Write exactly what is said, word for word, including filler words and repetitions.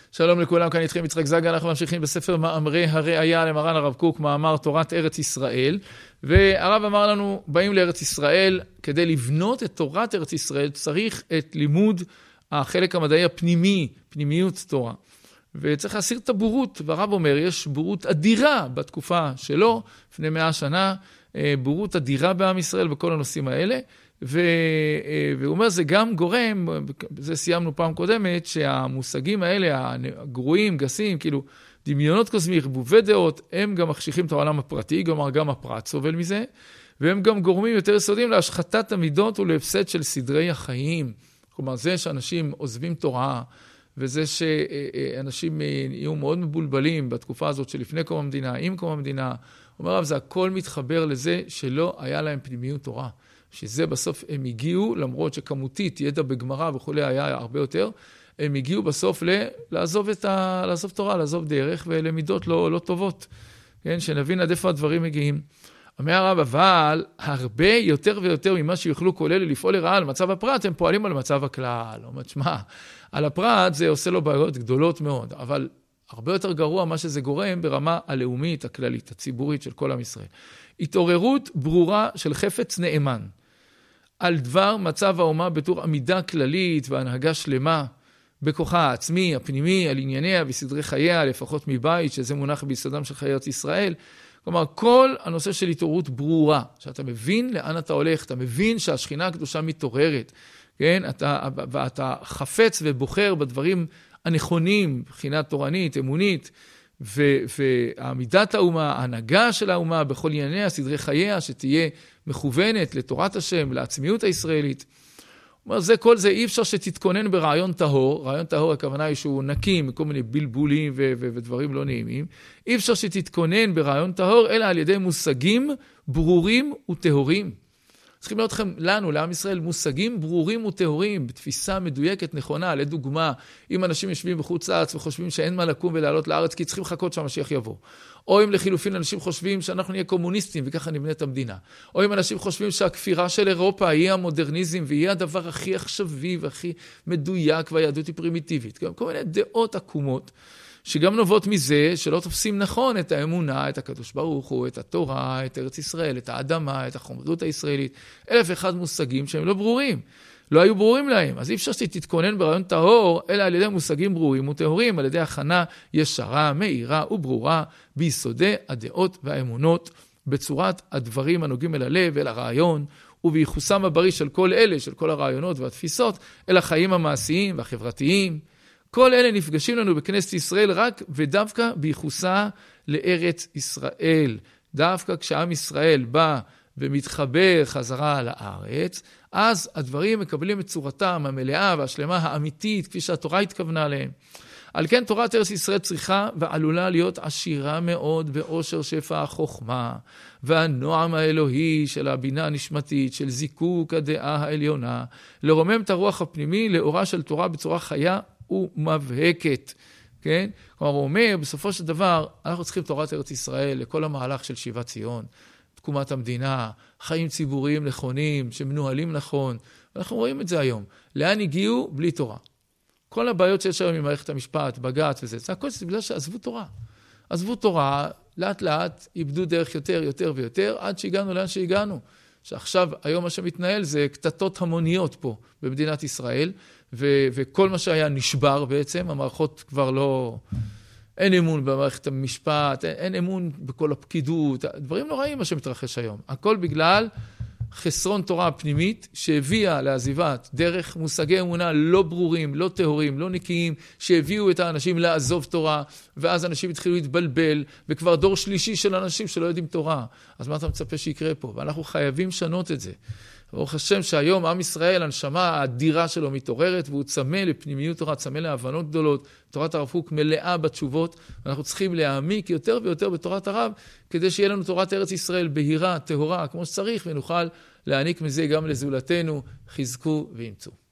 שלום לכולם, כאן איתכם יצחק זגה, אנחנו ממשיכים בספר מאמרי הראייה למרן הרב קוק, מאמר תורת ארץ ישראל, והרב אמר לנו, באים לארץ ישראל, כדי לבנות את תורת ארץ ישראל, צריך את לימוד החלק המדעי הפנימי, פנימיות תורה. וצריך להסיר את הבורות, והרב אומר, יש בורות אדירה בתקופה שלו, לפני מאה שנה, בורות אדירה בעם ישראל בכל הנושאים האלה, והוא אומר, זה גם גורם, זה סיימנו פעם קודמת, שהמושגים האלה, הגרועים, גסים, כאילו דמיונות קוסמיים, ערבובי דעות, הם גם מחשיכים את העולם הפרטי, כלומר גם הפרט סובל מזה, והם גם גורמים יותר יסודיים להשחתת המידות ולהפסד של סדרי החיים. כלומר, זה שאנשים עוזבים תורה, וזה שאנשים יהיו מאוד מבולבלים בתקופה הזאת שלפני קום המדינה, עם קום המדינה, אומר רב, זה הכל מתחבר לזה שלא היה להם פנימיות תורה. שזה בסוף הם הגיעו, למרות שכמותית ידע בגמרא וכולי היה הרבה יותר, הם הגיעו בסוף ל- לעזוב, את ה- לעזוב תורה, לעזוב דרך ולמידות לא, לא טובות. כן? שנבין עד איפה הדברים מגיעים. אומר הרב, אבל הרבה יותר ויותר ממה שיוכלו כולל לפעול לרעה על מצב הפרט, הם פועלים על מצב הכלל. אומר, שמה, על הפרט זה עושה לו בעיות גדולות מאוד, אבל הרבה יותר גרוע מה שזה גורם ברמה הלאומית, הכללית, הציבורית של כל עם ישראל. התעוררות ברורה של חפץ נאמן, על דבר מצב האומה בתור עמידה כללית והנהגה שלמה, בכוחה העצמי, הפנימי, על ענייניה וסדרי חייה, לפחות מבית, שזה מונח ביסודם של חיי ארץ ישראל. כלומר, כל הנושא של התעוררות ברורה, שאתה מבין לאן אתה הולך, אתה מבין שהשכינה הקדושה מתעוררת, כן? אתה, ואתה חפץ ובוחר בדברים הנכונים, בחינת תורנית, אמונית, ועמידת האומה, ההנהגה של האומה בכל ענייניה, סדרי חייה, שתהיה מכוונת לתורת השם, לעצמיות הישראלית. אומר, זה, כל זה אי אפשר שתתכונן ברעיון טהור, רעיון טהור הכוונה היא שהוא נקי מכל מיני בלבולים ו- ו- ודברים לא נעימים, אי אפשר שתתכונן ברעיון טהור, אלא על ידי מושגים ברורים וטהורים. צריכים להיות לכם, לנו, לעם ישראל, מושגים ברורים וטהורים, בתפיסה מדויקת, נכונה. לדוגמה, אם אנשים יושבים בחוץ לארץ וחושבים שאין מה לקום ולעלות לארץ, כי צריכים לחכות שהמשיח יבוא. או אם לחילופין אנשים חושבים שאנחנו נהיה קומוניסטים וככה נבנה את המדינה. או אם אנשים חושבים שהכפירה של אירופה היא המודרניזם והיא הדבר הכי עכשווי והכי מדויק והיהדות היא פרימיטיבית. כל מיני דעות עקומות. שגם נובעות מזה שלא תופסים נכון את האמונה, את הקדוש ברוך הוא, את התורה, את ארץ ישראל, את האדמה, את החומריות הישראלית. אלף ואחד מושגים שהם לא ברורים. לא היו ברורים להם. אז אי אפשר שתתכונן ברעיון טהור, אלא על ידי מושגים ברורים וטהורים, על ידי הכנה ישרה, מהירה וברורה, ביסודי הדעות והאמונות, בצורת הדברים הנוגעים אל הלב, אל הרעיון, ובייחוסם הבריא של כל אלה, של כל הרעיונות והתפיסות, אל החיים המעשיים והחברתיים. כל אלה נפגשים לנו בכנסת ישראל רק ודווקא בייחוסה לארץ ישראל. דווקא כשעם ישראל בא ומתחבר חזרה לארץ, אז הדברים מקבלים את צורתם המלאה והשלמה האמיתית, כפי שהתורה התכוונה עליהם. על כן תורת ארץ ישראל צריכה ועלולה להיות עשירה מאוד באושר שפע החוכמה, והנועם האלוהי של הבינה הנשמתית, של זיקוק הדעה העליונה, לרומם את הרוח הפנימי לאורה של תורה בצורה חיה ומבהקת. כן? כלומר, הוא אומר, בסופו של דבר, אנחנו צריכים תורת ארץ ישראל לכל המהלך של שיבת ציון, תקומת המדינה, חיים ציבוריים נכונים, שמנוהלים נכון. אנחנו רואים את זה היום. לאן הגיעו? בלי תורה. כל הבעיות שיש היום עם מערכת המשפט, בג"ץ וזה, זה הכל בגלל שעזבו תורה. עזבו תורה, לאט לאט איבדו דרך יותר, יותר ויותר, עד שהגענו לאן שהגענו. שעכשיו, היום מה שמתנהל זה קטטות המוניות פה במדינת ישראל, ו- וכל מה שהיה נשבר בעצם, המערכות כבר לא, אין אמון במערכת המשפט, אין, אין אמון בכל הפקידות, דברים נוראים מה שמתרחש היום. הכל בגלל חסרון תורה פנימית שהביאה לעזיבת דרך מושגי אמונה לא ברורים, לא טהורים, לא נקיים, שהביאו את האנשים לעזוב תורה, ואז אנשים התחילו להתבלבל, וכבר דור שלישי של אנשים שלא יודעים תורה. אז מה אתה מצפה שיקרה פה? ואנחנו חייבים לשנות את זה. ברוך השם שהיום עם ישראל, הנשמה האדירה שלו מתעוררת, והוא צמא לפנימיות תורה, צמא להבנות גדולות. תורת הרב קוק מלאה בתשובות, ואנחנו צריכים להעמיק יותר ויותר בתורת הרב, כדי שיהיה לנו תורת ארץ ישראל בהירה, טהורה, כמו שצריך, ונוכל להעניק מזה גם לזולתנו, חזקו ואמצו.